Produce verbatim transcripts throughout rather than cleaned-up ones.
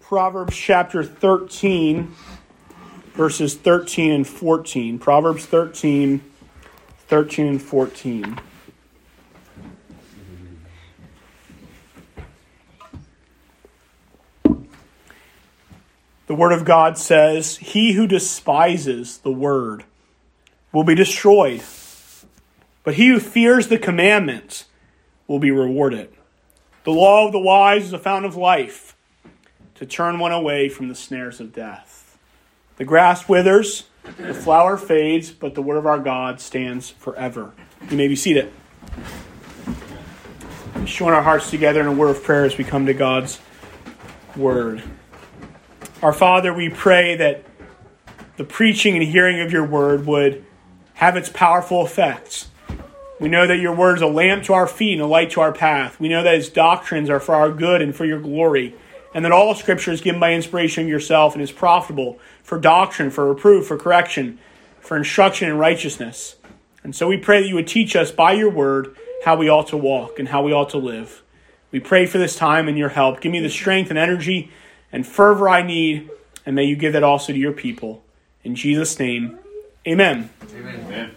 Proverbs chapter thirteen, verses thirteen and fourteen. Proverbs thirteen, thirteen and fourteen. The Word of God says, "He who despises the word will be destroyed, but he who fears the commandments will be rewarded. The law of the wise is a fountain of life, to turn one away from the snares of death. The grass withers, the flower fades, but the word of our God stands forever." You may be seated. Let's join our hearts together in a word of prayer as we come to God's word. Our Father, we pray that the preaching and hearing of your word would have its powerful effects. We know that your word is a lamp to our feet and a light to our path. We know that its doctrines are for our good and for your glory, and that all Scripture is given by inspiration of yourself and is profitable for doctrine, for reproof, for correction, for instruction in righteousness. And so we pray that you would teach us by your word how we ought to walk and how we ought to live. We pray for this time and your help. Give me the strength and energy and fervor I need, and may you give that also to your people. In Jesus' name, amen. Amen. Amen.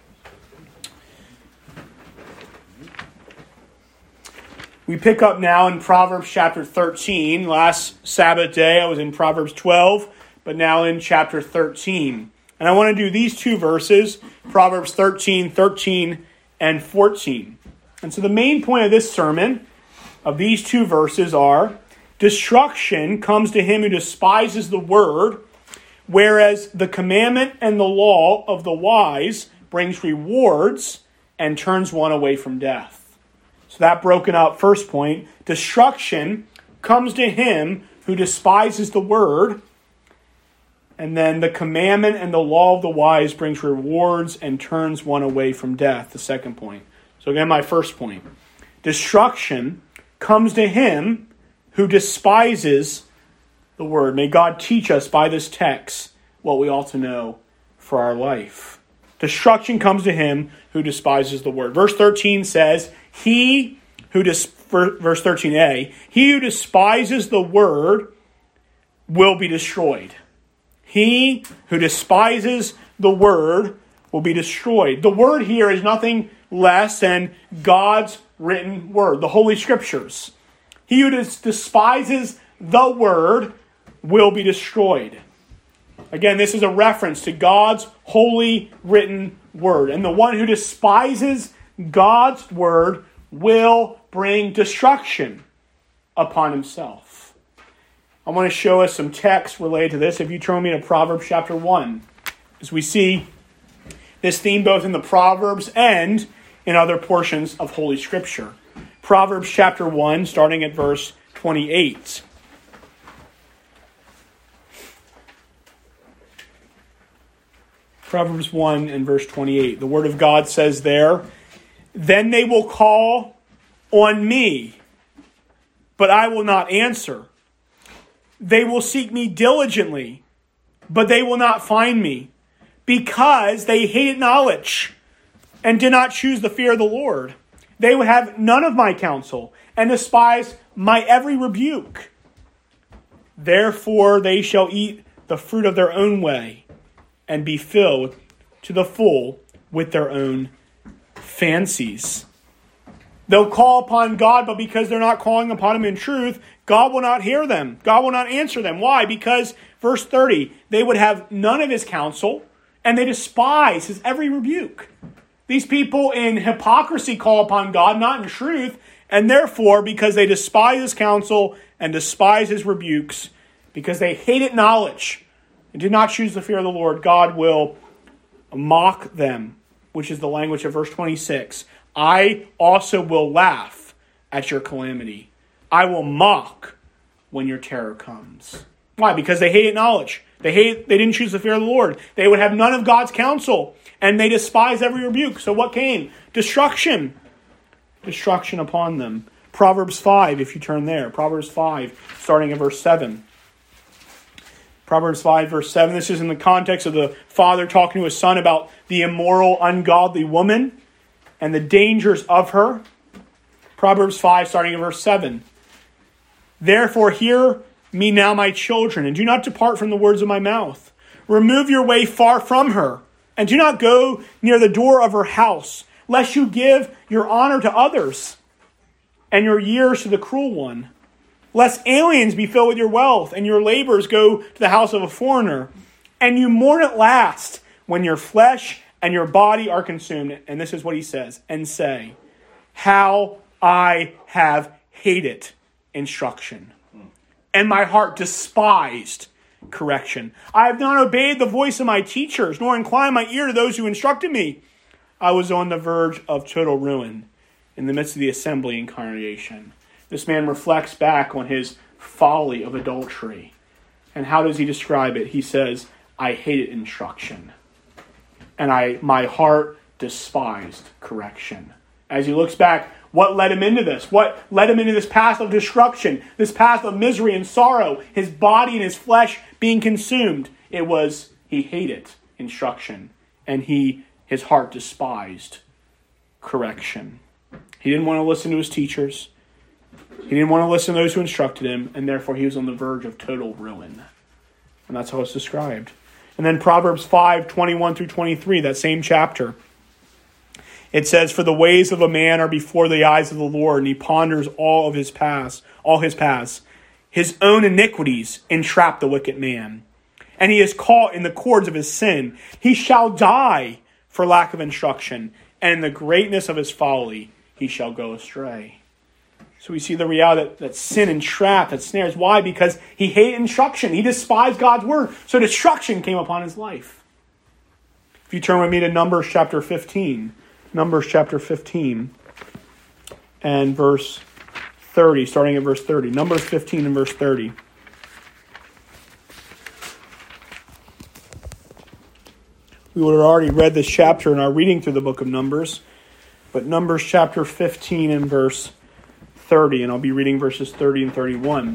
We pick up now in Proverbs chapter thirteen. Last Sabbath day I was in Proverbs twelve, but now in chapter thirteen. And I want to do these two verses, Proverbs thirteen, thirteen, and fourteen. And so the main point of this sermon, of these two verses, are destruction comes to him who despises the word, whereas the commandment and the law of the wise brings rewards and turns one away from death. So that broken up first point, destruction comes to him who despises the word, and then the commandment and the law of the wise brings rewards and turns one away from death, the second point. So again, my first point, destruction comes to him who despises the word. May God teach us by this text what we ought to know for our life. Destruction comes to him who despises the word. Verse thirteen says, He who dis- verse thirteen a, he who despises the word will be destroyed. He who despises the word will be destroyed. The word here is nothing less than God's written word, the Holy Scriptures. He who des- despises the word will be destroyed. Again, this is a reference to God's holy written word. And the one who despises God's word will bring destruction upon himself. I want to show us some text related to this. If you turn me to Proverbs chapter one, as we see this theme both in the Proverbs and in other portions of Holy Scripture. Proverbs chapter one, starting at verse twenty-eight. Proverbs one and verse twenty-eight. The Word of God says there, "Then they will call on me, but I will not answer. They will seek me diligently, but they will not find me, because they hated knowledge and did not choose the fear of the Lord. They would have none of my counsel and despise my every rebuke. Therefore they shall eat the fruit of their own way and be filled to the full with their own fancies." They'll call upon God, but because they're not calling upon him in truth, God will not hear them. God will not answer them. Why? Because, verse thirty, they would have none of his counsel, and they despise his every rebuke. These people in hypocrisy call upon God, not in truth, and therefore, because they despise his counsel and despise his rebukes, because they hated knowledge and did not choose the fear of the Lord, God will mock them, which is the language of verse twenty-six. "I also will laugh at your calamity. I will mock when your terror comes." Why? Because they hated knowledge. They hate, they didn't choose the fear of the Lord. They would have none of God's counsel, and they despised every rebuke. So what came? Destruction. Destruction upon them. Proverbs five, if you turn there. Proverbs five, starting at verse seven. Proverbs five, verse seven. This is in the context of the father talking to his son about the immoral, ungodly woman and the dangers of her. Proverbs five, starting at verse seven. "Therefore hear me now, my children, and do not depart from the words of my mouth. Remove your way far from her, and do not go near the door of her house, lest you give your honor to others and your years to the cruel one. Lest aliens be filled with your wealth, and your labors go to the house of a foreigner, and you mourn at last when your flesh and your body are consumed. And this is what he says, and say, how I have hated instruction, and my heart despised correction. I have not obeyed the voice of my teachers, nor inclined my ear to those who instructed me. I was on the verge of total ruin in the midst of the assembly and congregation. This man reflects back on his folly of adultery. And how does he describe it? He says, I hated instruction, and I my heart despised correction. As he looks back, what led him into this? What led him into this path of destruction, this path of misery and sorrow, his body and his flesh being consumed? It was he hated instruction, and he his heart despised correction. He didn't want to listen to his teachers. He didn't want to listen to those who instructed him, and therefore he was on the verge of total ruin. And that's how it's described. And then Proverbs five, twenty-one through twenty-three, that same chapter. It says, for the ways of a man are before the eyes of the Lord, and he ponders all of his paths, all his paths. His own iniquities entrap the wicked man, and he is caught in the cords of his sin. He shall die for lack of instruction, and in the greatness of his folly he shall go astray. So we see the reality that, that sin entrapped, that snares. Why? Because he hated instruction. He despised God's word. So destruction came upon his life. If you turn with me to Numbers chapter fifteen. Numbers chapter fifteen and verse thirty, starting at verse thirty. Numbers fifteen and verse thirty. We would have already read this chapter in our reading through the book of Numbers. But Numbers chapter fifteen and verse thirty, and I'll be reading verses thirty and thirty-one.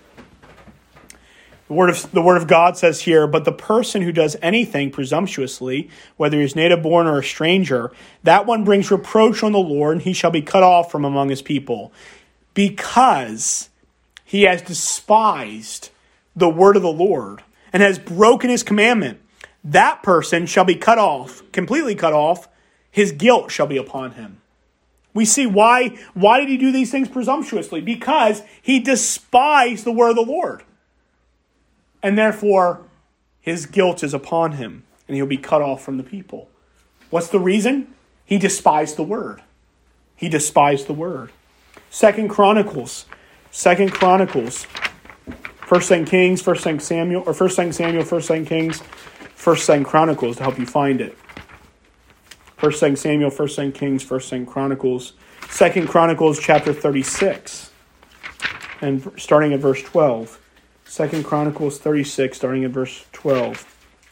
The word of the word of God says here, but the person who does anything presumptuously, whether he is native born or a stranger, that one brings reproach on the Lord, and he shall be cut off from among his people, because he has despised the word of the Lord and has broken his commandment. That person shall be cut off, completely cut off. His guilt shall be upon him. We see why, why did he do these things presumptuously? Because he despised the word of the Lord. And therefore, his guilt is upon him, and he'll be cut off from the people. What's the reason? He despised the word. He despised the word. Second Chronicles. Second Chronicles. First Second Kings, First Second Samuel, or First Second Samuel, First Second Kings, First Second Chronicles to help you find it. First Second Samuel, First Second Kings, First Second Chronicles. Second Chronicles chapter thirty-six, and starting at verse twelve. Second Chronicles thirty-six, starting at verse twelve.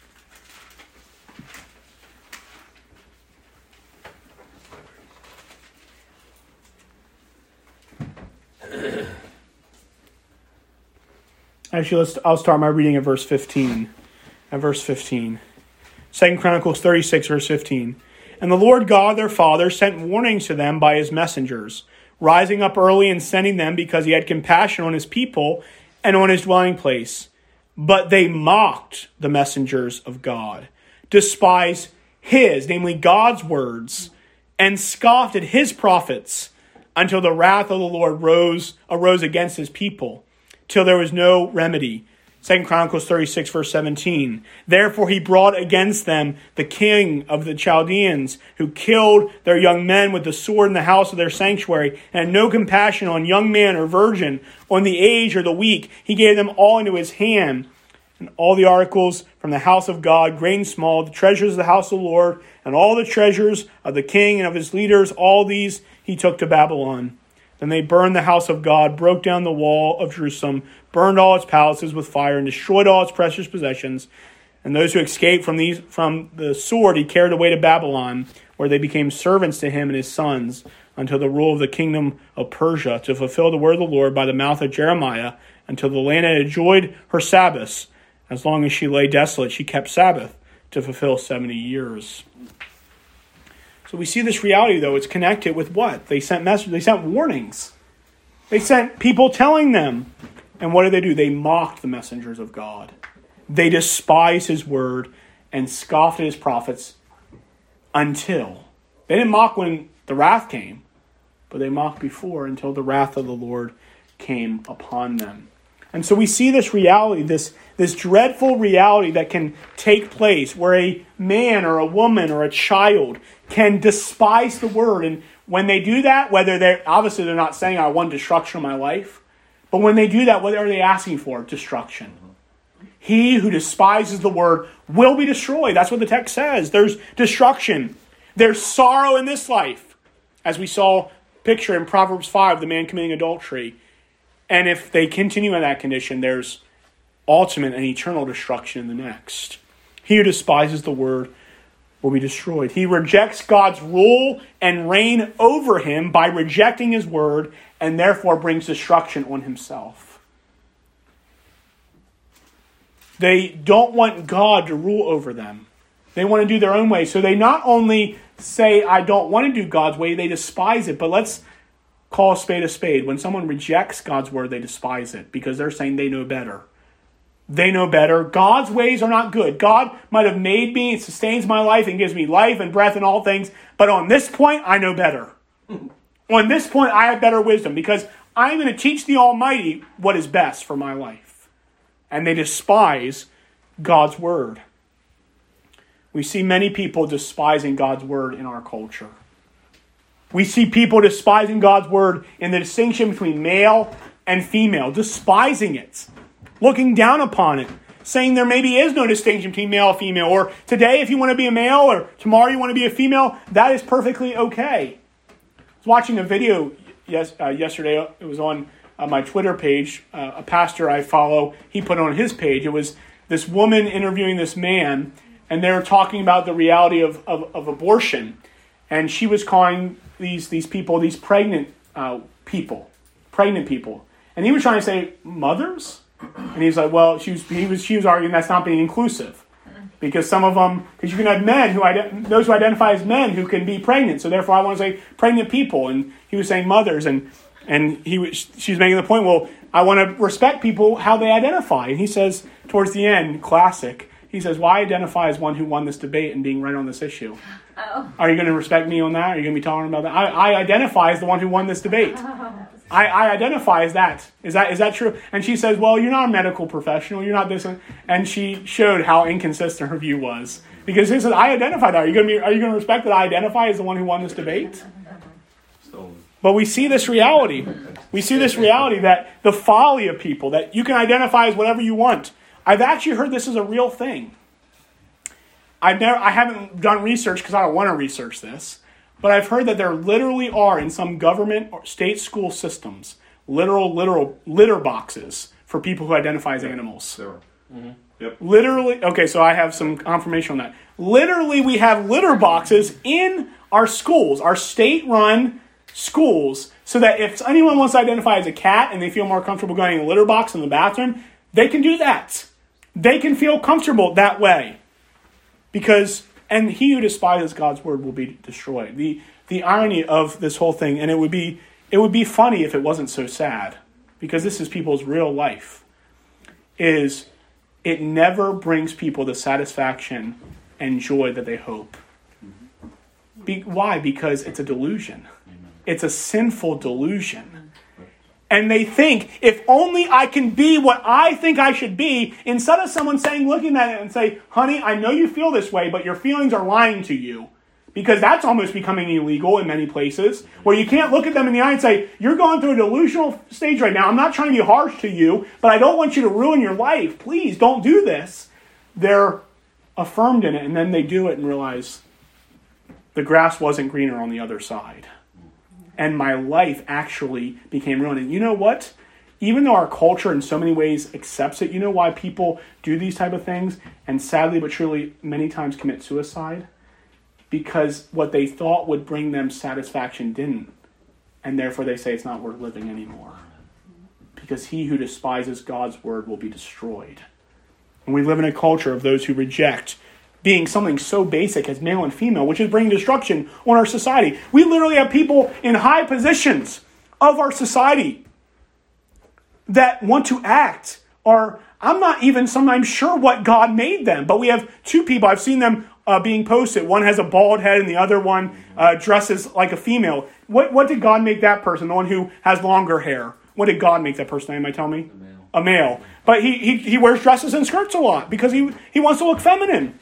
Actually, let's. I'll start my reading at verse fifteen. At verse fifteen. Second Chronicles thirty-six, verse fifteen. And the Lord God, their father, sent warnings to them by his messengers, rising up early and sending them because he had compassion on his people and on his dwelling place. But they mocked the messengers of God, despised his, namely God's words, and scoffed at his prophets, until the wrath of the Lord rose arose against his people, till there was no remedy. Second Chronicles thirty-six, verse seventeen. Therefore he brought against them the king of the Chaldeans, who killed their young men with the sword in the house of their sanctuary, and had no compassion on young man or virgin, on the aged or the weak. He gave them all into his hand, and all the articles from the house of God, great and small, the treasures of the house of the Lord, and all the treasures of the king and of his leaders, all these he took to Babylon. Then they burned the house of God, broke down the wall of Jerusalem, burned all its palaces with fire, and destroyed all its precious possessions. And those who escaped from these from the sword he carried away to Babylon, where they became servants to him and his sons, until the rule of the kingdom of Persia, to fulfill the word of the Lord by the mouth of Jeremiah, until the land had enjoyed her Sabbaths. As long as she lay desolate, she kept Sabbath, to fulfill seventy years. So we see this reality, though. It's connected with what? They sent messages. They sent warnings. They sent people telling them. And what did they do? They mocked the messengers of God. They despised his word and scoffed at his prophets until. They didn't mock when the wrath came, but they mocked before until the wrath of the Lord came upon them. And so we see this reality, this, this dreadful reality that can take place where a man or a woman or a child can despise the word. And when they do that, whether they're, obviously they're not saying I want destruction of my life, but when they do that, what are they asking for? Destruction. He who despises the word will be destroyed. That's what the text says. There's destruction. There's sorrow in this life. As we saw picture in Proverbs five, the man committing adultery. And if they continue in that condition, there's ultimate and eternal destruction in the next. He who despises the word will be destroyed. He rejects God's rule and reign over him by rejecting his word, and therefore brings destruction on himself. They don't want God to rule over them. They want to do their own way. So they not only say, I don't want to do God's way, they despise it. But let's call a spade a spade. When someone rejects God's word, they despise it because they're saying they know better. They know better. God's ways are not good. God might have made me, it sustains my life and gives me life and breath and all things. But on this point, I know better. On this point, I have better wisdom because I'm going to teach the Almighty what is best for my life. And they despise God's word. We see many people despising God's word in our culture. We see people despising God's word in the distinction between male and female, despising it, looking down upon it, saying there maybe is no distinction between male and female, or today if you want to be a male or tomorrow you want to be a female, that is perfectly okay. I was watching a video yes, uh, yesterday, it was on uh, my Twitter page, uh, a pastor I follow, he put on his page, it was this woman interviewing this man, and they were talking about the reality of, of, of abortion, and she was calling these, these people, these pregnant uh, people, pregnant people, and he was trying to say, mothers? And he's like, well, she was, he was, she was arguing that's not being inclusive. Because some of them, because you can have men, who those who identify as men who can be pregnant. So therefore I want to say pregnant people. And he was saying mothers. And, and he was, she was making the point, well, I want to respect people how they identify. And he says, towards the end, classic, he says, well, I identify as one who won this debate and being right on this issue. Oh. Are you going to respect me on that? Are you going to be tolerant about that? I, I identify as the one who won this debate. Oh. I, I identify as that. Is that is that true? And she says, well, you're not a medical professional. You're not this. And she showed how inconsistent her view was. Because he said, I identify that. Are you going to be? Are you going to respect that I identify as the one who won this debate? But we see this reality. We see this reality that the folly of people, that you can identify as whatever you want. I've actually heard this is a real thing. I've never, I haven't done research because I don't want to research this. But I've heard that there literally are in some government or state school systems literal, literal litter boxes for people who identify as animals. There are. Mm-hmm. Yep. Literally, okay, so I have some confirmation on that. Literally, we have litter boxes in our schools, our state-run schools, so that if anyone wants to identify as a cat and they feel more comfortable going in a litter box in the bathroom, they can do that. They can feel comfortable that way. Because... And he who despises God's word will be destroyed. The the irony of this whole thing, and it would be it would be funny if it wasn't so sad, because this is people's real life, is it never brings people the satisfaction and joy that they hope. Be, why? Because it's a delusion. It's a sinful delusion. And they think, if only I can be what I think I should be, instead of someone saying, looking at it and say, honey, I know you feel this way, but your feelings are lying to you. Because that's almost becoming illegal in many places, where you can't look at them in the eye and say, you're going through a delusional stage right now. I'm not trying to be harsh to you, but I don't want you to ruin your life. Please don't do this. They're affirmed in it, and then they do it and realize the grass wasn't greener on the other side. And my life actually became ruined. And you know what? Even though our culture in so many ways accepts it, you know why people do these type of things and sadly but truly many times commit suicide? Because what they thought would bring them satisfaction didn't. And therefore they say it's not worth living anymore. Because he who despises God's word will be destroyed. And we live in a culture of those who reject being something so basic as male and female, which is bringing destruction on our society. We literally have people in high positions of our society that want to act are, I'm not even sometimes sure what God made them. But we have two people, I've seen them uh, being posted. One has a bald head and the other one uh, dresses like a female. What what did God make that person? The one who has longer hair. What did God make that person? Anybody tell me? A male. A male. But he, he, he wears dresses and skirts a lot because he, he wants to look feminine.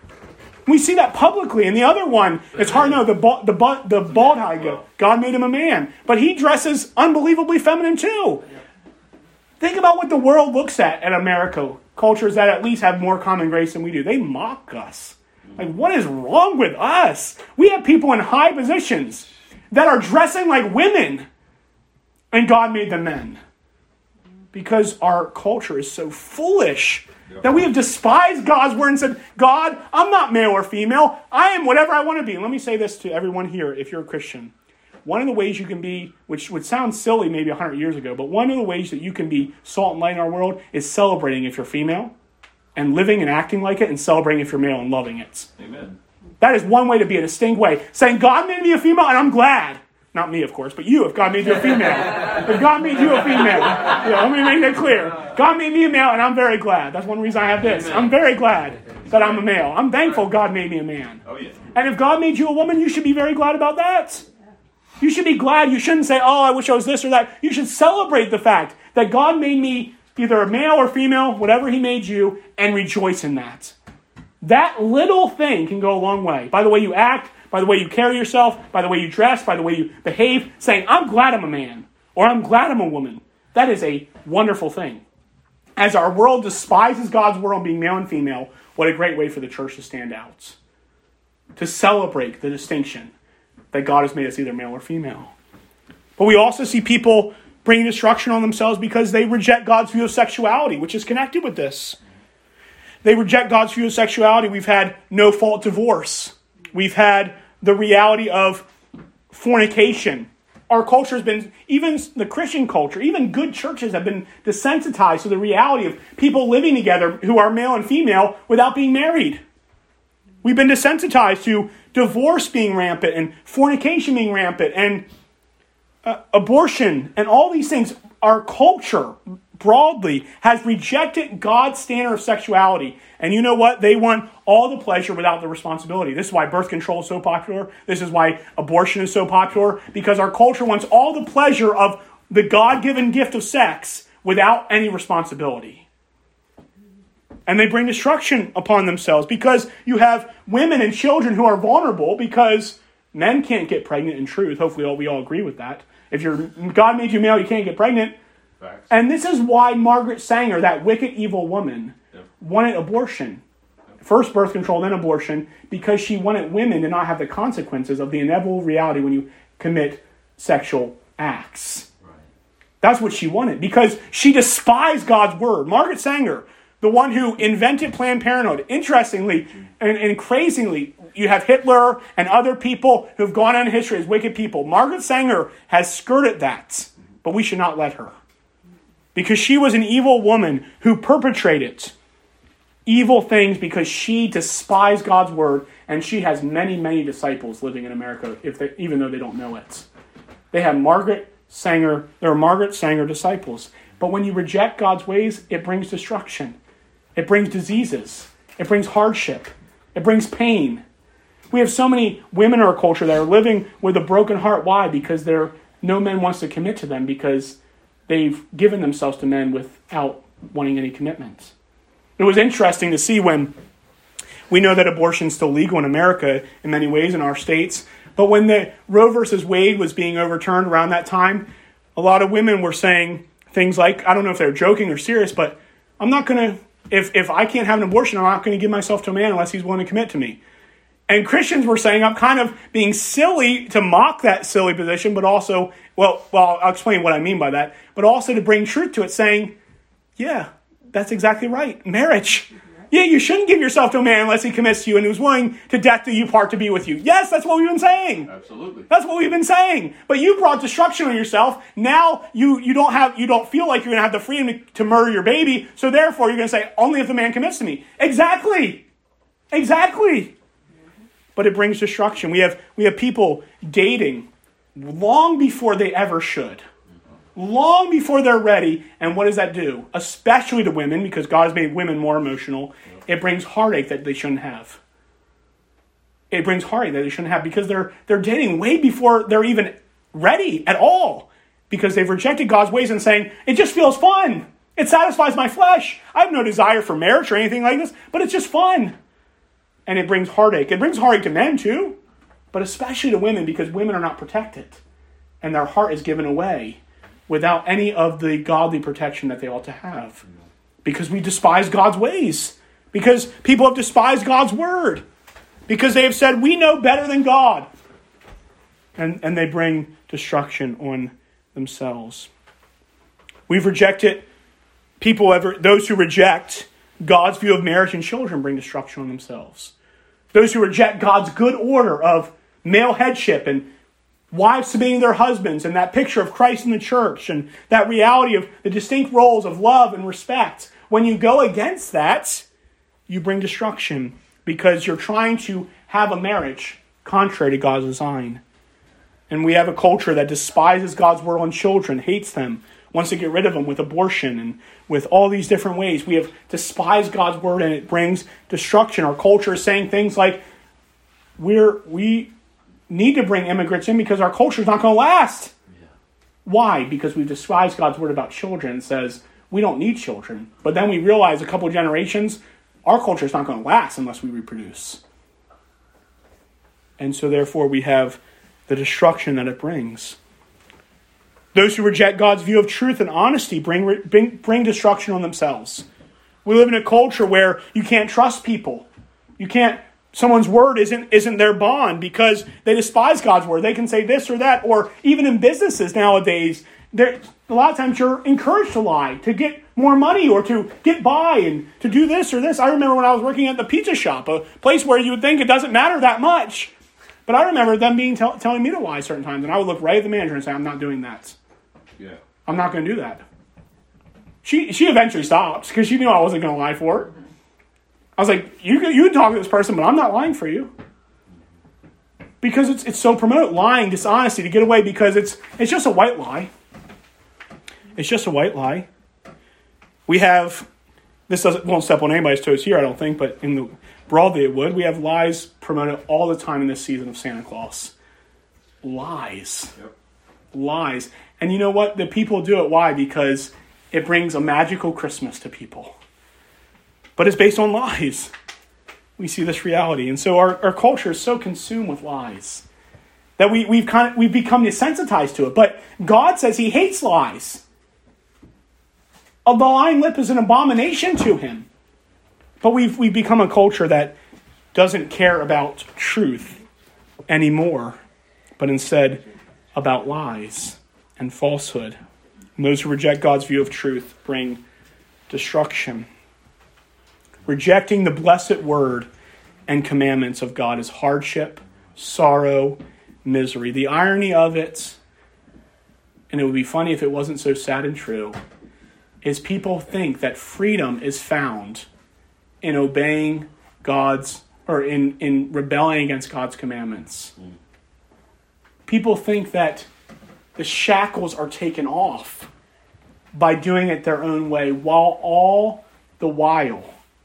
We see that publicly. And the other one, it's hard to know, the, the, the bald head, God made him a man. But he dresses unbelievably feminine too. Think about what the world looks at at America. Cultures that at least have more common grace than we do. They mock us. Like, what is wrong with us? We have people in high positions that are dressing like women. And God made them men. Because our culture is so foolish that we have despised God's word and said, God, I'm not male or female. I am whatever I want to be. And let me say this to everyone here, if you're a Christian. One of the ways you can be, which would sound silly maybe one hundred years ago, but one of the ways that you can be salt and light in our world is celebrating if you're female and living and acting like it, and celebrating if you're male and loving it. Amen. That is one way to be, a distinct way. Saying, God made me a female and I'm glad. Not me, of course, but you, if God made you a female. If God made you a female. Yeah, let me make that clear. God made me a male, and I'm very glad. That's one reason I have this. I'm very glad that I'm a male. I'm thankful God made me a man. Oh, yeah. And if God made you a woman, you should be very glad about that. You should be glad. You shouldn't say, oh, I wish I was this or that. You should celebrate the fact that God made me either a male or female, whatever he made you, and rejoice in that. That little thing can go a long way. By the way you act, by the way you carry yourself, by the way you dress, by the way you behave, saying, I'm glad I'm a man, or I'm glad I'm a woman. That is a wonderful thing. As our world despises God's word on being male and female, what a great way for the church to stand out. To celebrate the distinction that God has made us either male or female. But we also see people bringing destruction on themselves because they reject God's view of sexuality, which is connected with this. They reject God's view of sexuality. We've had no-fault divorce. We've had the reality of fornication. Our culture has been, even the Christian culture, even good churches have been desensitized to the reality of people living together who are male and female without being married. We've been desensitized to divorce being rampant and fornication being rampant and uh, abortion and all these things. Our culture broadly has rejected God's standard of sexuality. And you know what? They want all the pleasure without the responsibility. This is why birth control is so popular. This is why abortion is so popular. Because our culture wants all the pleasure of the God-given gift of sex without any responsibility. And they bring destruction upon themselves because you have women and children who are vulnerable because men can't get pregnant in truth. Hopefully all, we all agree with that. If you're God made you male, you can't get pregnant. Facts. And this is why Margaret Sanger, that wicked, evil woman, yep. wanted abortion. Yep. First birth control, then abortion, because she wanted women to not have the consequences of the inevitable reality when you commit sexual acts. Right. That's what she wanted, because she despised God's word. Margaret Sanger, the one who invented Planned Parenthood. Interestingly and, and crazily, you have Hitler and other people who've gone on in history as wicked people. Margaret Sanger has skirted that, but we should not let her. Because she was an evil woman who perpetrated evil things because she despised God's word, and she has many, many disciples living in America, if they, even though they don't know it. They have Margaret Sanger, there are Margaret Sanger disciples. But when you reject God's ways, it brings destruction. It brings diseases. It brings hardship. It brings pain. We have so many women in our culture that are living with a broken heart. Why? Because there no man wants to commit to them because they've given themselves to men without wanting any commitment. It was interesting to see when we know that abortion is still legal in America in many ways in our states. But when the Roe versus Wade was being overturned around that time, a lot of women were saying things like, I don't know if they're joking or serious, but I'm not going to, if, if I can't have an abortion, I'm not going to give myself to a man unless he's willing to commit to me. And Christians were saying, I'm kind of being silly to mock that silly position, but also, well, well, I'll explain what I mean by that, but also to bring truth to it, saying, yeah, that's exactly right. Marriage. Yeah, you shouldn't give yourself to a man unless he commits to you and is willing to death do you part to be with you. Yes, that's what we've been saying. Absolutely. That's what we've been saying. But you brought destruction on yourself. Now you, you don't have you don't feel like you're going to have the freedom to, to murder your baby. So therefore you're going to say, only if the man commits to me. Exactly. Exactly. But it brings destruction. We have we have people dating long before they ever should. long before they're ready. And what does that do? Especially to women, because God has made women more emotional. It brings heartache that they shouldn't have. It brings heartache that they shouldn't have because they're they're dating way before they're even ready at all. Because they've rejected God's ways and saying, it just feels fun. It satisfies my flesh. I have no desire for marriage or anything like this, but it's just fun. And it brings heartache. It brings heartache to men too, but especially to women because women are not protected. And their heart is given away without any of the godly protection that they ought to have. Because we despise God's ways. Because people have despised God's word. Because they have said, we know better than God. And, and they bring destruction on themselves. We've rejected people, ever those who reject God's view of marriage and children bring destruction on themselves. Those who reject God's good order of male headship and wives submitting their husbands and that picture of Christ in the church and that reality of the distinct roles of love and respect. When you go against that, you bring destruction because you're trying to have a marriage contrary to God's design. And we have a culture that despises God's word on children, hates them, wants to get rid of them with abortion and with all these different ways. We have despised God's word and it brings destruction. Our culture is saying things like, we're, we need to bring immigrants in because our culture is not going to last. Yeah. Why? Because we despise God's word about children and says, we don't need children. But then we realize a couple of generations, our culture is not going to last unless we reproduce. And so therefore we have the destruction that it brings. Those who reject God's view of truth and honesty bring, bring, bring destruction on themselves. We live in a culture where you can't trust people. You can't, someone's word isn't, isn't their bond because they despise God's word. They can say this or that, or even in businesses nowadays, a lot of times you're encouraged to lie, to get more money or to get by and to do this or this. I remember when I was working at the pizza shop, a place where you would think it doesn't matter that much. But I remember them being tell, telling me to lie certain times, and I would look right at the manager and say, I'm not doing that. Yeah. I'm not going to do that. She she eventually stopped because she knew I wasn't going to lie for her. I was like, you you can talk to this person, but I'm not lying for you. Because it's it's so promoted, lying, dishonesty, to get away because it's it's just a white lie. It's just a white lie. We have, this doesn't won't step on anybody's toes here, I don't think, but in the broadly it would. We have lies promoted all the time in this season of Santa Claus. Lies. Yep. Lies. And you know what? The people do it. Why? Because it brings a magical Christmas to people. But it's based on lies. We see this reality. And so our, our culture is so consumed with lies that we, we've kind of, we've become desensitized to it. But God says he hates lies. A lying lip is an abomination to him. But we've, we've become a culture that doesn't care about truth anymore, but instead about lies and falsehood. And those who reject God's view of truth bring destruction. Rejecting the blessed word and commandments of God is hardship, sorrow, misery. The irony of it, and it would be funny if it wasn't so sad and true, is people think that freedom is found in obeying God's, or in, in rebelling against God's commandments. Mm. People think that the shackles are taken off by doing it their own way, while all the while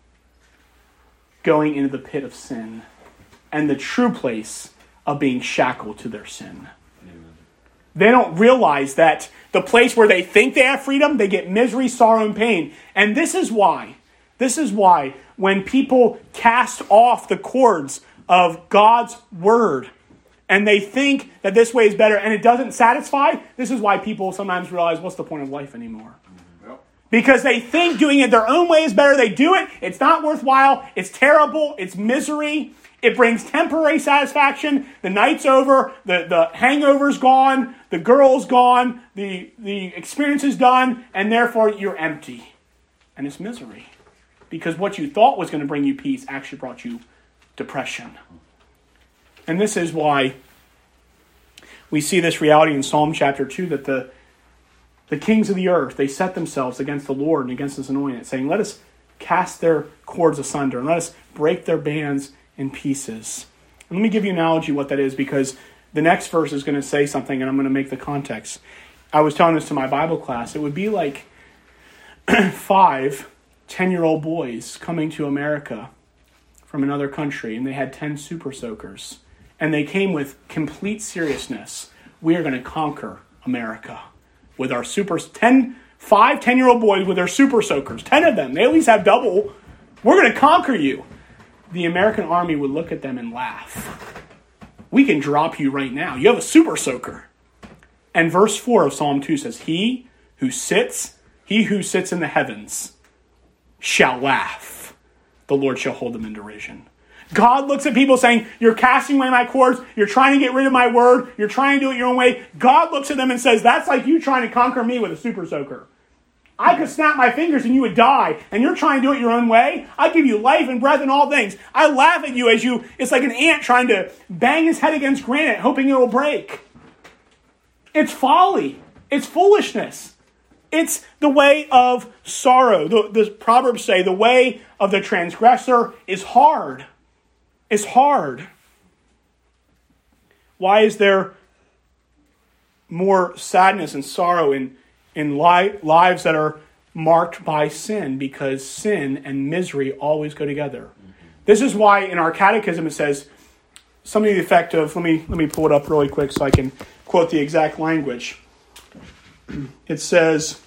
going into the pit of sin and the true place of being shackled to their sin. Amen. They don't realize that the place where they think they have freedom, they get misery, sorrow, and pain. And this is why, this is why when people cast off the cords of God's word and they think that this way is better and it doesn't satisfy, this is why people sometimes realize, what's the point of life anymore? Yep. Because they think doing it their own way is better. They do it. It's not worthwhile. It's terrible. It's misery. It brings temporary satisfaction. The night's over. The, the hangover's gone. The girl's gone. The, the experience is done. And therefore, you're empty. And it's misery. Because what you thought was going to bring you peace actually brought you depression. And this is why we see this reality in Psalm chapter two, that the, the kings of the earth, they set themselves against the Lord and against his anointed, saying, let us cast their cords asunder and let us break their bands in pieces. And let me give you an analogy what that is, because the next verse is going to say something and I'm going to make the context. I was telling this to my Bible class. It would be like five ten-year-old boys coming to America from another country, and they had ten super soakers. And they came with complete seriousness. We are going to conquer America with our super... ten, five ten-year-old boys with their super soakers. ten of them. They at least have double. We're going to conquer you. The American army would look at them and laugh. We can drop you right now. You have a super soaker. And verse four of Psalm two says, He who sits, he who sits in the heavens shall laugh. The Lord shall hold them in derision. God looks at people saying, you're casting away my cords. You're trying to get rid of my word. You're trying to do it your own way. God looks at them and says, that's like you trying to conquer me with a super soaker. I could snap my fingers and you would die. And you're trying to do it your own way. I give you life and breath and all things. I laugh at you as you, it's like an ant trying to bang his head against granite, hoping it will break. It's folly. It's foolishness. It's the way of sorrow. The, the Proverbs say the way of the transgressor is hard. It's hard. Why is there more sadness and sorrow in, in li- lives that are marked by sin? Because sin and misery always go together. Mm-hmm. This is why in our catechism it says something to the effect of, let me, let me pull it up really quick so I can quote the exact language. It says,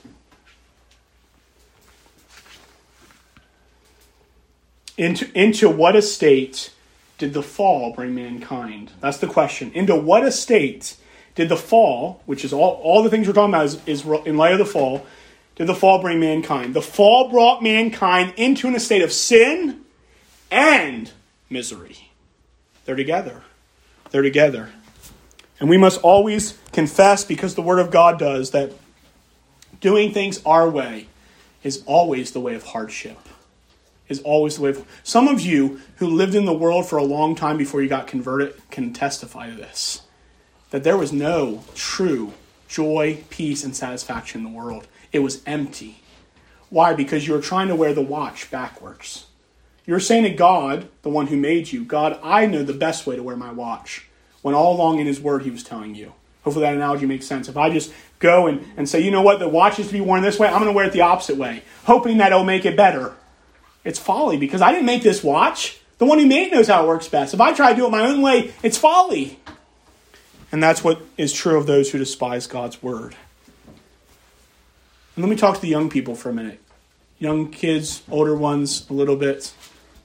into, into what estate did the fall bring mankind? That's the question. Into what estate did the fall, which is all, all the things we're talking about is, is in light of the fall, did the fall bring mankind? The fall brought mankind into an estate of sin and misery. They're together. They're together. And we must always confess, because the Word of God does, that doing things our way is always the way of hardship. Is always the way of... Some of you who lived in the world for a long time before you got converted can testify to this. That there was no true joy, peace, and satisfaction in the world. It was empty. Why? Because you were trying to wear the watch backwards. You're saying to God, the one who made you, God, I know the best way to wear my watch. When all along in his word he was telling you. Hopefully that analogy makes sense. If I just go and, and say, you know what, the watch is to be worn this way, I'm going to wear it the opposite way, hoping that it'll make it better. It's folly, because I didn't make this watch. The one who made it knows how it works best. If I try to do it my own way, it's folly. And that's what is true of those who despise God's word. And let me talk to the young people for a minute. Young kids, older ones, a little bit.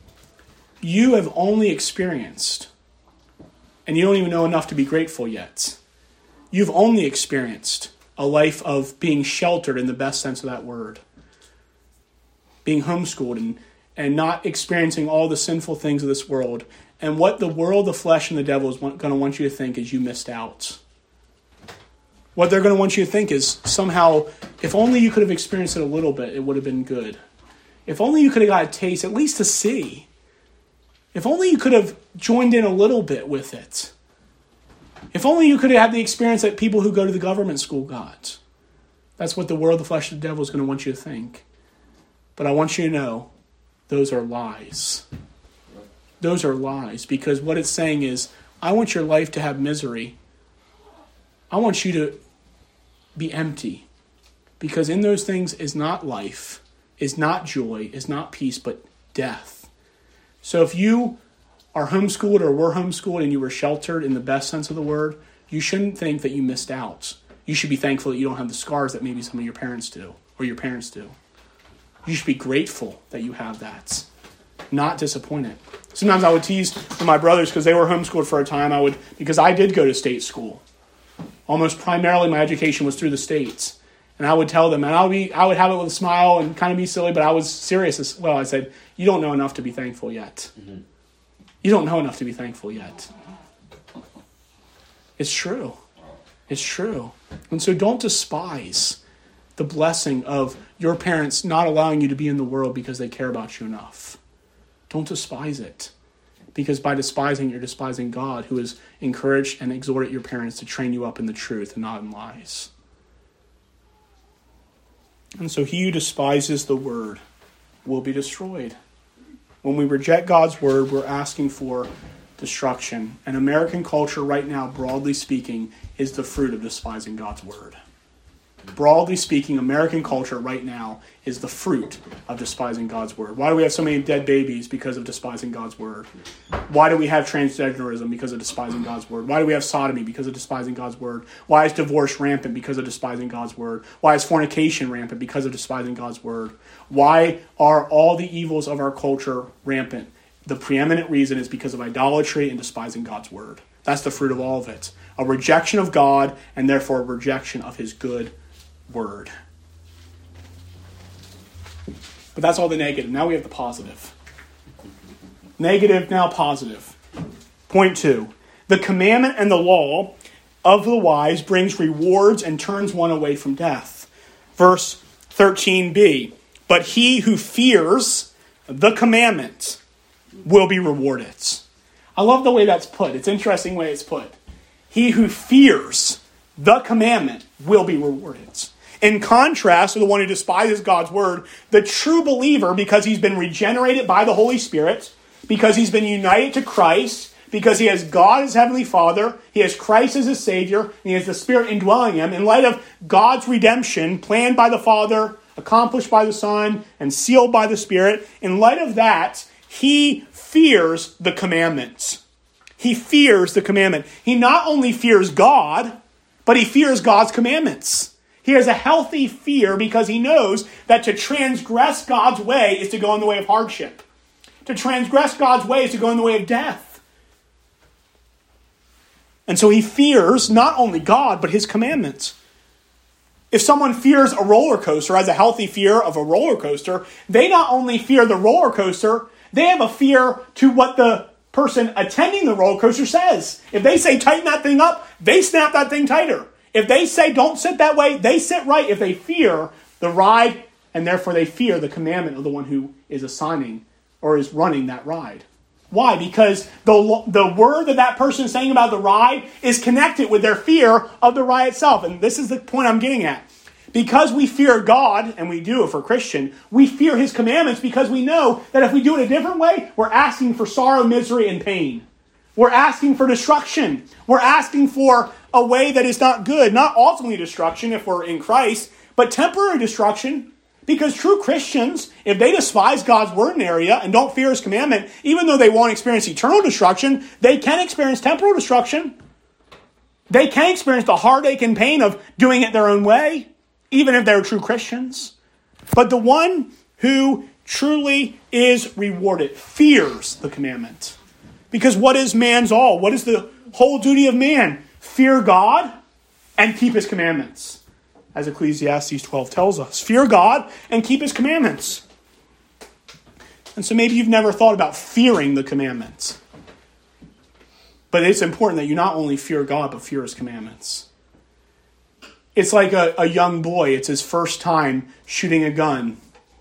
You have only experienced, and you don't even know enough to be grateful yet. You've only experienced a life of being sheltered in the best sense of that word. Being homeschooled and, and not experiencing all the sinful things of this world. And what the world, the flesh, and the devil is going to want you to think is you missed out. What they're going to want you to think is somehow, if only you could have experienced it a little bit, it would have been good. If only you could have got a taste, at least to see. If only you could have joined in a little bit with it. If only you could have had the experience that people who go to the government school got. That's what the world, the flesh, and the devil is going to want you to think. But I want you to know, those are lies. Those are lies, because what it's saying is, I want your life to have misery. I want you to be empty, because in those things is not life, is not joy, is not peace, but death. So if you are homeschooled or were homeschooled and you were sheltered in the best sense of the word, you shouldn't think that you missed out. You should be thankful that you don't have the scars that maybe some of your parents do, or your parents do. You should be grateful that you have that, not disappointed. Sometimes I would tease my brothers because they were homeschooled for a time. I would, because I did go to state school. Almost primarily my education was through the States. And I would tell them, and I would, be, I would have it with a smile and kind of be silly, but I was serious as well. I said, you don't know enough to be thankful yet. Mm-hmm. You don't know enough to be thankful yet. It's true. It's true. And so don't despise the blessing of your parents not allowing you to be in the world because they care about you enough. Don't despise it. Because by despising, you're despising God, who has encouraged and exhorted your parents to train you up in the truth and not in lies. And so he who despises the word will be destroyed. When we reject God's word, we're asking for destruction. And American culture right now, broadly speaking, is the fruit of despising God's word. broadly speaking, American culture right now is the fruit of despising God's word. Why do we have so many dead babies? Because of despising God's word. Why do we have transgenderism? Because of despising God's word. Why do we have sodomy? Because of despising God's word. Why is divorce rampant? Because of despising God's word. Why is fornication rampant? Because of despising God's word. Why are all the evils of our culture rampant? The preeminent reason is because of idolatry and despising God's word. That's the fruit of all of it. A rejection of God, and therefore a rejection of his good word. But that's all the negative. Now we have the positive. Negative, now positive. Point two. The commandment and the law of the wise brings rewards and turns one away from death. Verse thirteen b. But he who fears the commandment will be rewarded. I love the way that's put. It's an interesting way it's put. He who fears the commandment will be rewarded. In contrast to the one who despises God's word, the true believer, because he's been regenerated by the Holy Spirit, because he's been united to Christ, because he has God as Heavenly Father, he has Christ as his Savior, and he has the Spirit indwelling him, in light of God's redemption, planned by the Father, accomplished by the Son, and sealed by the Spirit, in light of that, he fears the commandments. He fears the commandment. He not only fears God, but he fears God's commandments. He has a healthy fear because he knows that to transgress God's way is to go in the way of hardship. To transgress God's way is to go in the way of death. And so he fears not only God, but his commandments. If someone fears a roller coaster, has a healthy fear of a roller coaster, they not only fear the roller coaster, they have a fear to what the person attending the roller coaster says. If they say tighten that thing up, they snap that thing tighter. If they say don't sit that way, they sit right if they fear the ride, and therefore they fear the commandment of the one who is assigning or is running that ride. Why? Because the, the word that that person is saying about the ride is connected with their fear of the ride itself. And this is the point I'm getting at. Because we fear God, and we do if we're Christian, we fear his commandments because we know that if we do it a different way, we're asking for sorrow, misery, and pain. We're asking for destruction. We're asking for a way that is not good, not ultimately destruction if we're in Christ, but temporary destruction. Because true Christians, if they despise God's word in an area and don't fear his commandment, even though they won't experience eternal destruction, they can experience temporal destruction. They can experience the heartache and pain of doing it their own way, even if they're true Christians. But the one who truly is rewarded fears the commandment. Because what is man's all? What is the whole duty of man? Fear God and keep his commandments. As Ecclesiastes twelve tells us. Fear God and keep his commandments. And so maybe you've never thought about fearing the commandments. But it's important that you not only fear God, but fear his commandments. It's like a, a young boy. It's his first time shooting a gun.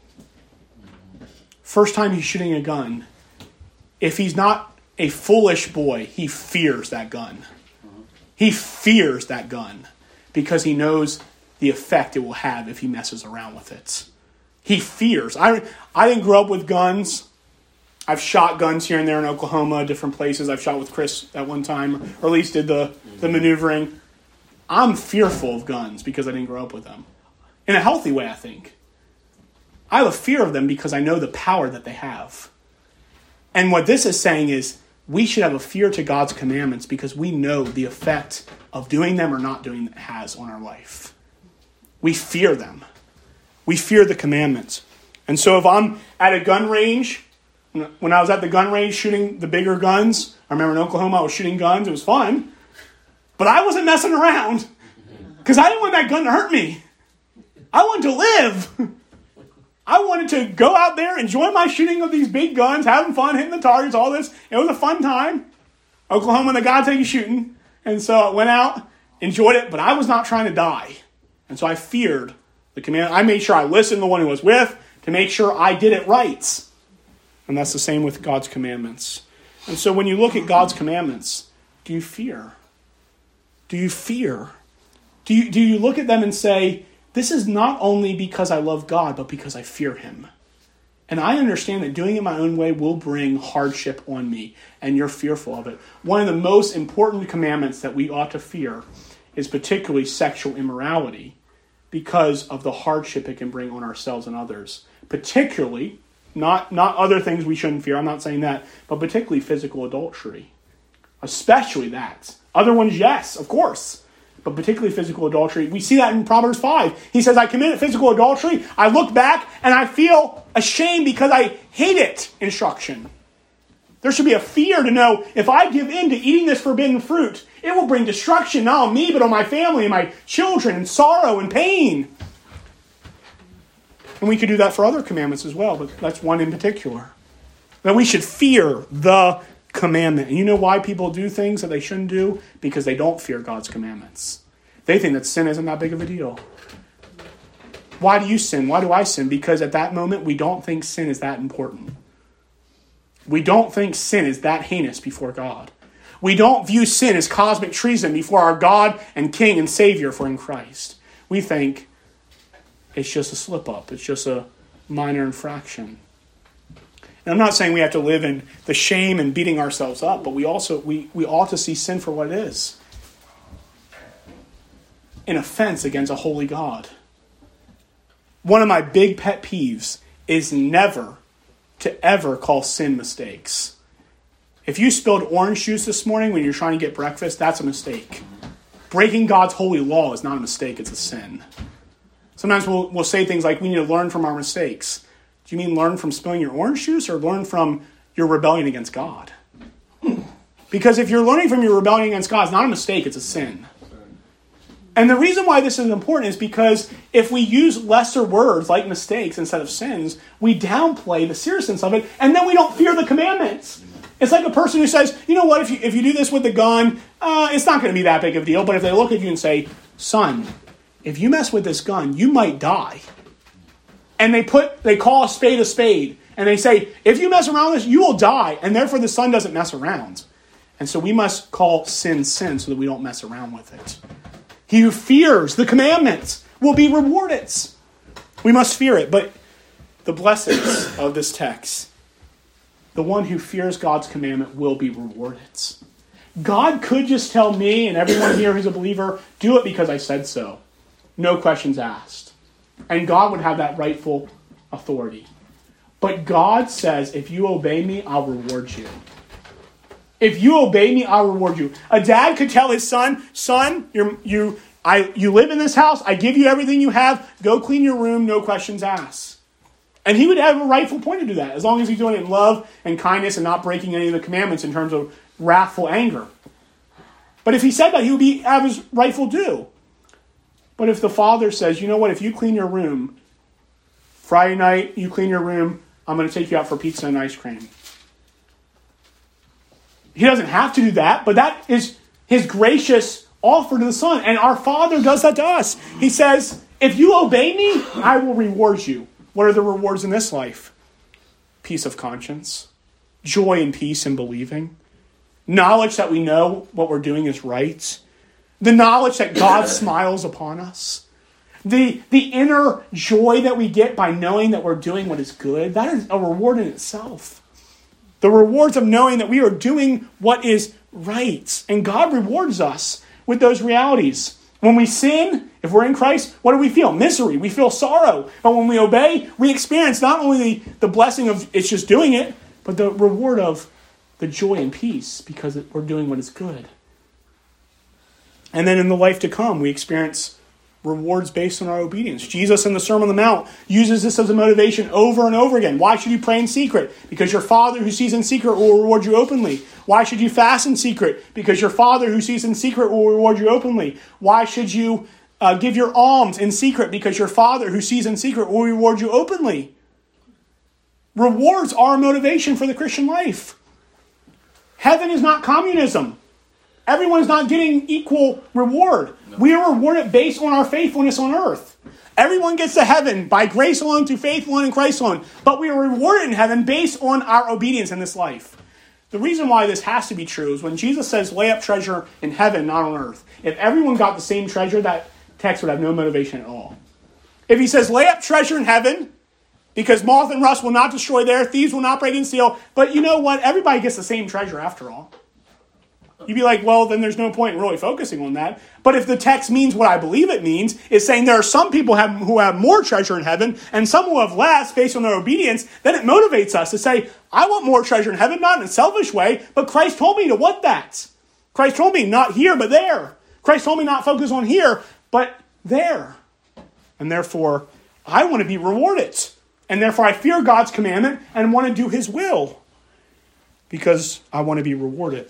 First time he's shooting a gun. If he's not a foolish boy, he fears that gun. He fears that gun because he knows the effect it will have if he messes around with it. He fears. I, I didn't grow up with guns. I've shot guns here and there in Oklahoma, different places. I've shot with Chris at one time, or at least did the, the maneuvering. I'm fearful of guns because I didn't grow up with them. In a healthy way, I think. I have a fear of them because I know the power that they have. And what this is saying is we should have a fear to God's commandments because we know the effect of doing them or not doing them has on our life. We fear them. We fear the commandments. And so if I'm at a gun range, when I was at the gun range shooting the bigger guns, I remember in Oklahoma I was shooting guns. It was fun. But I wasn't messing around because I didn't want that gun to hurt me. I wanted to live. I wanted to go out there, enjoy my shooting of these big guns, having fun, hitting the targets, all this. It was a fun time. Oklahoma, the God take you shooting. And so I went out, enjoyed it, but I was not trying to die. And so I feared the command. I made sure I listened to the one who was with to make sure I did it right. And that's the same with God's commandments. And so when you look at God's commandments, do you fear? Do you fear? Do you, do you look at them and say, this is not only because I love God, but because I fear him. And I understand that doing it my own way will bring hardship on me, and you're fearful of it. One of the most important commandments that we ought to fear is particularly sexual immorality, because of the hardship it can bring on ourselves and others. Particularly, not, not other things we shouldn't fear, I'm not saying that, but particularly physical adultery. Especially that. Other ones, yes, of course. But particularly physical adultery. We see that in Proverbs five. He says, I committed physical adultery. I look back and I feel ashamed because I hate it. Instruction. There should be a fear to know if I give in to eating this forbidden fruit, it will bring destruction not on me, but on my family and my children, and sorrow and pain. And we could do that for other commandments as well, but that's one in particular. That we should fear the commandment. And you know why people do things that they shouldn't do? Because they don't fear God's commandments. They think that sin isn't that big of a deal. Why do you sin? Why do I sin? Because at that moment, we don't think sin is that important. We don't think sin is that heinous before God. We don't view sin as cosmic treason before our God and King and Savior for in Christ. We think it's just a slip-up. It's just a minor infraction. And I'm not saying we have to live in the shame and beating ourselves up, but we also we, we ought to see sin for what it is. An offense against a holy God. One of my big pet peeves is never to ever call sin mistakes. If you spilled orange juice this morning when you're trying to get breakfast, that's a mistake. Breaking God's holy law is not a mistake, it's a sin. Sometimes we'll, we'll say things like, we need to learn from our mistakes. Do you mean learn from spilling your orange juice or learn from your rebellion against God? Because if you're learning from your rebellion against God, it's not a mistake, it's a sin. And the reason why this is important is because if we use lesser words like mistakes instead of sins, we downplay the seriousness of it, and then we don't fear the commandments. It's like a person who says, you know what, if you, if you do this with the gun, uh, it's not going to be that big of a deal. But if they look at you and say, son, if you mess with this gun, you might die. And they put, they call a spade a spade. And they say, if you mess around with this, you will die. And therefore the son doesn't mess around. And so we must call sin sin so that we don't mess around with it. He who fears the commandments will be rewarded. We must fear it. But the blessings of this text, the one who fears God's commandment will be rewarded. God could just tell me and everyone here who's a believer, do it because I said so. No questions asked. And God would have that rightful authority. But God says, if you obey me, I'll reward you. If you obey me, I'll reward you. A dad could tell his son, son, you're, you, I, you live in this house. I give you everything you have. Go clean your room. No questions asked. And he would have a rightful point to do that, as long as he's doing it in love and kindness and not breaking any of the commandments in terms of wrathful anger. But if he said that, he would be have his rightful due. But if the father says, you know what, if you clean your room, Friday night, you clean your room, I'm going to take you out for pizza and ice cream. He doesn't have to do that, but that is his gracious offer to the son. And our Father does that to us. He says, if you obey me, I will reward you. What are the rewards in this life? Peace of conscience, joy and peace in believing, knowledge that we know what we're doing is right, the knowledge that God smiles upon us, the, the inner joy that we get by knowing that we're doing what is good. That is a reward in itself. The rewards of knowing that we are doing what is right. And God rewards us with those realities. When we sin, if we're in Christ, what do we feel? Misery. We feel sorrow. But when we obey, we experience not only the, the blessing of it's just doing it, but the reward of the joy and peace because we're doing what is good. And then in the life to come, we experience rewards based on our obedience. Jesus in the Sermon on the Mount uses this as a motivation over and over again. Why should you pray in secret? Because your Father who sees in secret will reward you openly. Why should you fast in secret? Because your Father who sees in secret will reward you openly. Why should you uh, give your alms in secret? Because your Father who sees in secret will reward you openly. Rewards are a motivation for the Christian life. Heaven is not communism. Everyone's not getting equal reward. No. We are rewarded based on our faithfulness on earth. Everyone gets to heaven by grace alone, through faith alone, and Christ alone. But we are rewarded in heaven based on our obedience in this life. The reason why this has to be true is when Jesus says, lay up treasure in heaven, not on earth. If everyone got the same treasure, that text would have no motivation at all. If he says, lay up treasure in heaven, because moth and rust will not destroy there, thieves will not break and steal. But you know what? Everybody gets the same treasure after all. You'd be like, well, then there's no point in really focusing on that. But if the text means what I believe it means, it's saying there are some people have, who have more treasure in heaven and some who have less based on their obedience, then it motivates us to say, I want more treasure in heaven, not in a selfish way, but Christ told me to want that. Christ told me not here, but there. Christ told me not focus on here, but there. And therefore, I want to be rewarded. And therefore, I fear God's commandment and want to do his will because I want to be rewarded.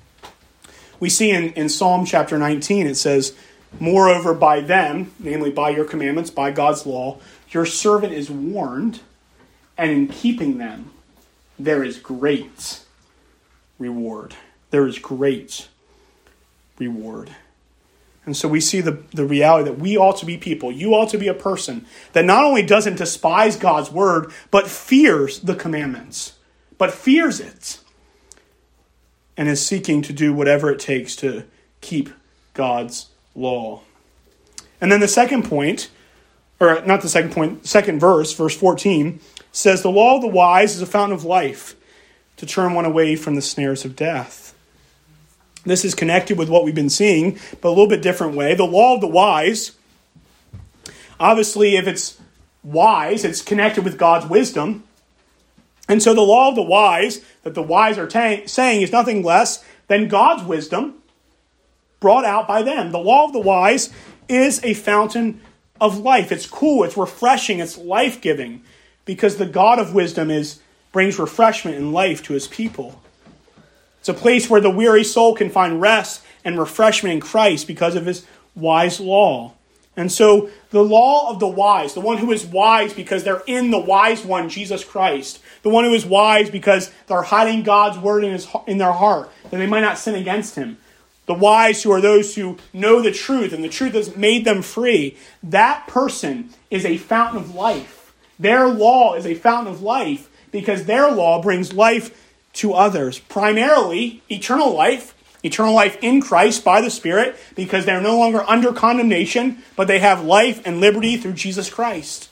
We see in, in Psalm chapter nineteen, it says, moreover, by them, namely by your commandments, by God's law, your servant is warned, and in keeping them, there is great reward. There is great reward. And so we see the, the reality that we ought to be people, you ought to be a person that not only doesn't despise God's word, but fears the commandments, but fears it, and is seeking to do whatever it takes to keep God's law. And then the second point, or not the second point, second verse, verse fourteen, says, the law of the wise is a fountain of life to turn one away from the snares of death. This is connected with what we've been seeing, but a little bit different way. The law of the wise, obviously if it's wise, it's connected with God's wisdom. And so the law of the wise, that the wise are ta- saying is nothing less than God's wisdom brought out by them. The law of the wise is a fountain of life. It's cool, it's refreshing, it's life-giving, because the God of wisdom is brings refreshment and life to his people. It's a place where the weary soul can find rest and refreshment in Christ because of his wise law. And so the law of the wise, the one who is wise because they're in the wise one, Jesus Christ, the one who is wise because they're hiding God's word in, his, in their heart, that they might not sin against him. The wise who are those who know the truth, and the truth has made them free. That person is a fountain of life. Their law is a fountain of life because their law brings life to others. Primarily, eternal life. Eternal life in Christ by the Spirit, because they're no longer under condemnation, but they have life and liberty through Jesus Christ.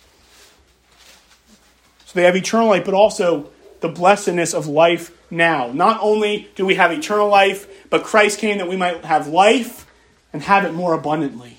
So they have eternal life, but also the blessedness of life now. Not only do we have eternal life, but Christ came that we might have life and have it more abundantly.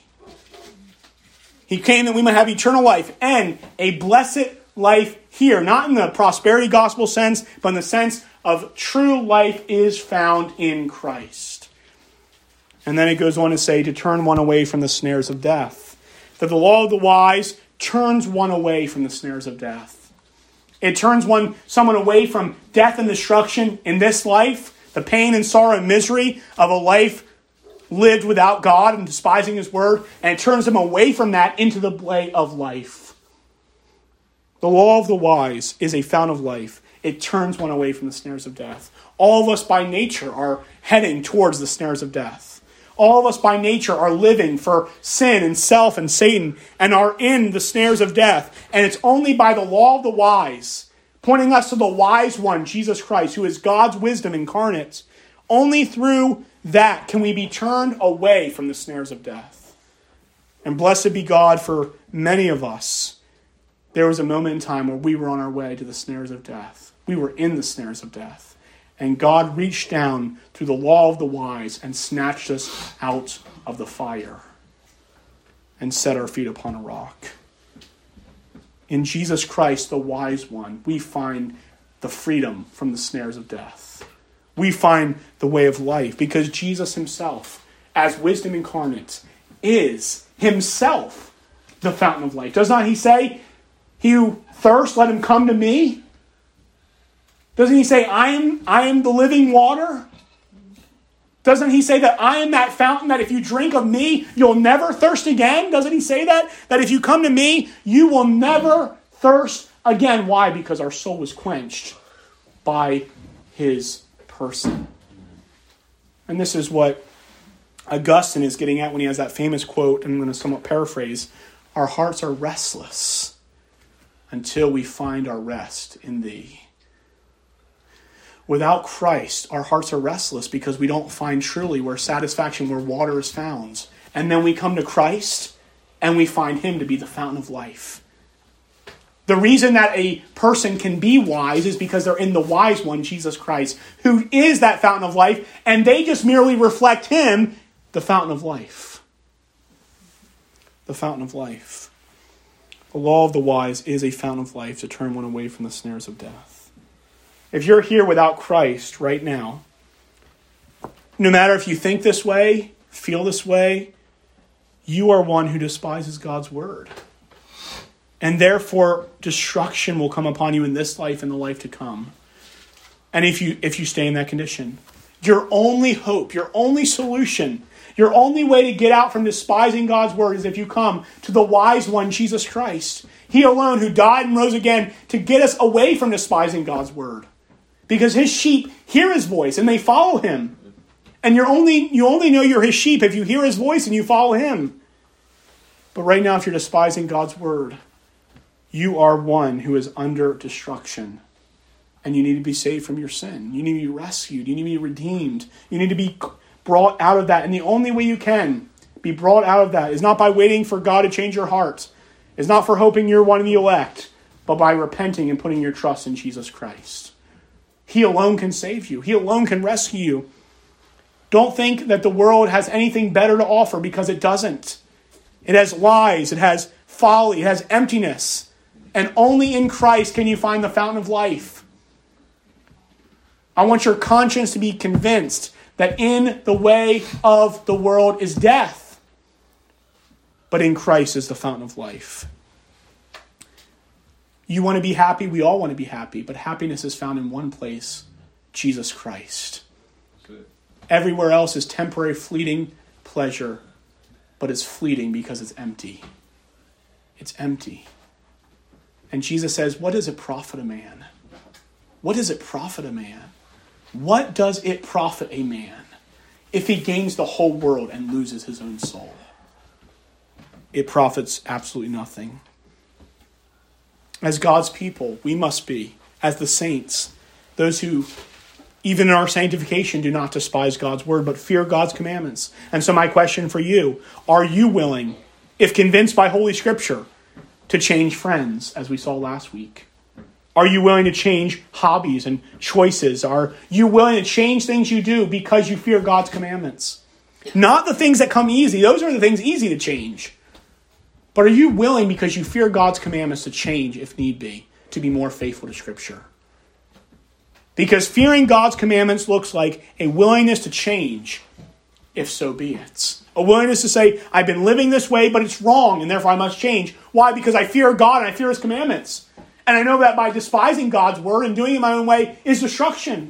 He came that we might have eternal life and a blessed life here. Not in the prosperity gospel sense, but in the sense of true life is found in Christ. And then it goes on to say to turn one away from the snares of death. That the law of the wise turns one away from the snares of death. It turns one someone away from death and destruction in this life, the pain and sorrow and misery of a life lived without God and despising his word, and it turns them away from that into the way of life. The law of the wise is a fountain of life. It turns one away from the snares of death. All of us by nature are heading towards the snares of death. All of us by nature are living for sin and self and Satan and are in the snares of death. And it's only by the law of the wise, pointing us to the wise one, Jesus Christ, who is God's wisdom incarnate. Only through that can we be turned away from the snares of death. And blessed be God for many of us. There was a moment in time where we were on our way to the snares of death. We were in the snares of death. And God reached down through the law of the wise and snatched us out of the fire and set our feet upon a rock. In Jesus Christ, the wise one, we find the freedom from the snares of death. We find the way of life because Jesus himself, as wisdom incarnate, is himself the fountain of life. Does not he say, he who thirsts, let him come to me? Doesn't he say, I am, I am the living water? Doesn't he say that I am that fountain that if you drink of me, you'll never thirst again? Doesn't he say that? That if you come to me, you will never thirst again. Why? Because our soul was quenched by his person. And this is what Augustine is getting at when he has that famous quote, and I'm going to somewhat paraphrase, our hearts are restless until we find our rest in thee. Without Christ, our hearts are restless because we don't find truly where satisfaction, where water is found. And then we come to Christ and we find him to be the fountain of life. The reason that a person can be wise is because they're in the wise one, Jesus Christ, who is that fountain of life, and they just merely reflect him, the fountain of life. The fountain of life. The law of the wise is a fountain of life to turn one away from the snares of death. If you're here without Christ right now, no matter if you think this way, feel this way, you are one who despises God's word. And therefore, destruction will come upon you in this life and the life to come. And if you if you stay in that condition, your only hope, your only solution, your only way to get out from despising God's word is if you come to the wise one, Jesus Christ. He alone who died and rose again to get us away from despising God's word. Because his sheep hear his voice and they follow him. And you're only you only know you're his sheep if you hear his voice and you follow him. But right now, if you're despising God's word, you are one who is under destruction. And you need to be saved from your sin. You need to be rescued. You need to be redeemed. You need to be brought out of that. And the only way you can be brought out of that is not by waiting for God to change your heart. It's not for hoping you're one of the elect, but by repenting and putting your trust in Jesus Christ. He alone can save you. He alone can rescue you. Don't think that the world has anything better to offer, because it doesn't. It has lies. It has folly. It has emptiness. And only in Christ can you find the fountain of life. I want your conscience to be convinced that in the way of the world is death, but in Christ is the fountain of life. You want to be happy? We all want to be happy, but happiness is found in one place, Jesus Christ. Good. Everywhere else is temporary, fleeting pleasure, but it's fleeting because it's empty. It's empty. And Jesus says, what does it profit a man? What does it profit a man? What does it profit a man if he gains the whole world and loses his own soul? It profits absolutely nothing. As God's people, we must be, as the saints, those who, even in our sanctification, do not despise God's word, but fear God's commandments. And so my question for you, are you willing, if convinced by Holy Scripture, to change friends, as we saw last week? Are you willing to change hobbies and choices? Are you willing to change things you do because you fear God's commandments? Not the things that come easy. Those are the things easy to change. But are you willing, because you fear God's commandments, to change if need be, to be more faithful to Scripture? Because fearing God's commandments looks like a willingness to change, if so be it. A willingness to say, I've been living this way, but it's wrong, and therefore I must change. Why? Because I fear God and I fear his commandments. And I know that by despising God's word and doing it my own way is destruction.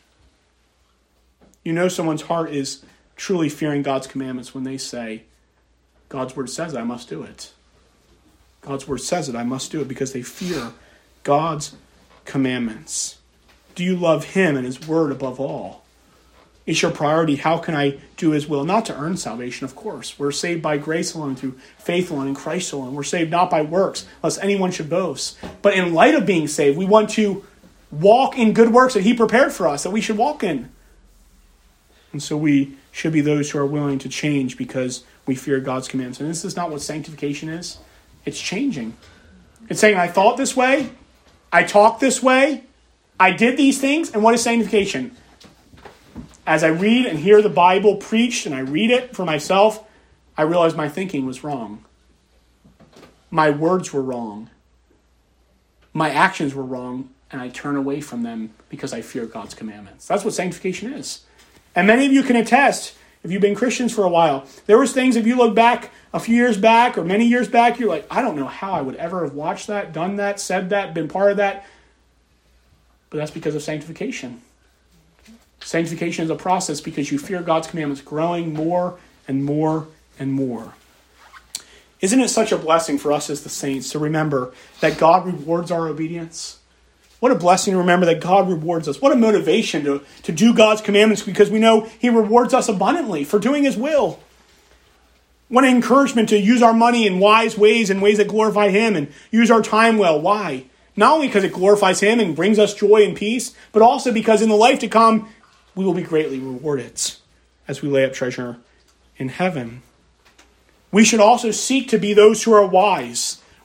You know someone's heart is truly fearing God's commandments when they say, God's word says it, I must do it. God's word says it, I must do it, because they fear God's commandments. Do you love him and his word above all? Is your priority, how can I do his will? Not to earn salvation, of course. We're saved by grace alone, through faith alone, in Christ alone. We're saved not by works, lest anyone should boast. But in light of being saved, we want to walk in good works that he prepared for us, that we should walk in. And so we should be those who are willing to change because we fear God's commands. And this is not what sanctification is. It's changing. It's saying, I thought this way, I talked this way, I did these things, and what is sanctification? As I read and hear the Bible preached and I read it for myself, I realize my thinking was wrong. My words were wrong. My actions were wrong, and I turn away from them because I fear God's commandments. That's what sanctification is. And many of you can attest, if you've been Christians for a while, there was things, if you look back a few years back or many years back, you're like, I don't know how I would ever have watched that, done that, said that, been part of that. But that's because of sanctification. Sanctification is a process because you fear God's commandments, growing more and more and more. Isn't it such a blessing for us as the saints to remember that God rewards our obedience? What a blessing to remember that God rewards us. What a motivation to, to do God's commandments, because we know he rewards us abundantly for doing his will. What an encouragement to use our money in wise ways, in ways that glorify him, and use our time well. Why? Not only because it glorifies him and brings us joy and peace, but also because in the life to come, we will be greatly rewarded as we lay up treasure in heaven. We should also seek to be those who are wise,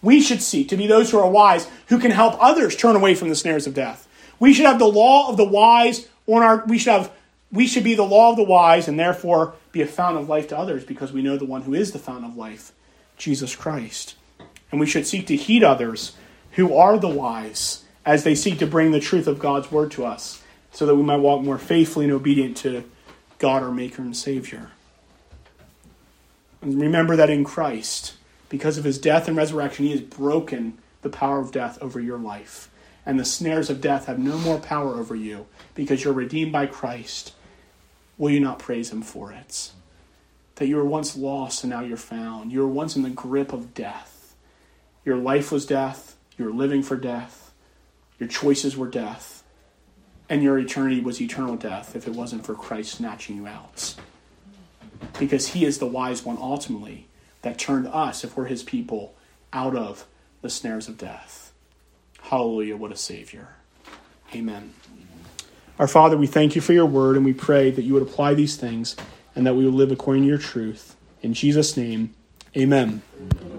We should seek to be those who are wise, who can help others turn away from the snares of death. We should have the law of the wise on our, we should have, we should be the law of the wise and therefore be a fountain of life to others because we know the one who is the fountain of life, Jesus Christ. And we should seek to heed others who are the wise as they seek to bring the truth of God's word to us so that we might walk more faithfully and obedient to God, our Maker and Savior. And remember that in Christ, because of his death and resurrection, he has broken the power of death over your life. And the snares of death have no more power over you because you're redeemed by Christ. Will you not praise him for it? That you were once lost and now you're found. You were once in the grip of death. Your life was death. You were living for death. Your choices were death. And your eternity was eternal death if it wasn't for Christ snatching you out. Because he is the wise one ultimately that turned us, if we're his people, out of the snares of death. Hallelujah, what a Savior. Amen. Our Father, we thank you for your word, and we pray that you would apply these things and that we would live according to your truth. In Jesus' name, amen.